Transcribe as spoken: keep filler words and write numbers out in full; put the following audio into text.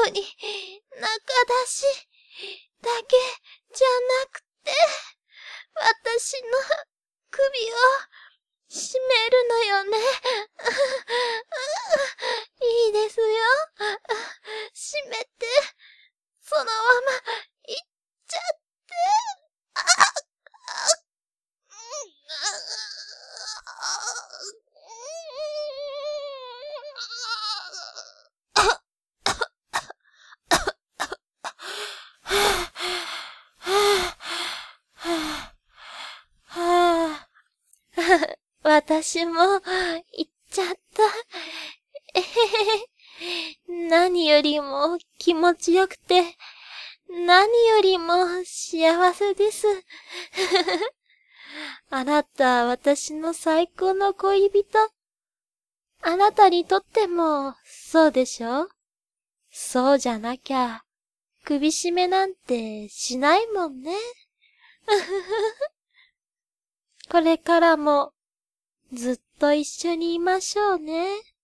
に、中出しだけじゃなくて、私の首を絞めるのよね。いいですよ。絞めて、そのまま行っちゃって。あ私も行っちゃった。えへへ。何よりも気持ちよくて、何よりも幸せです。あなたは私の最高の恋人。あなたにとってもそうでしょ？そうじゃなきゃ、首絞めなんてしないもんね。これからもずっと一緒にいましょうね。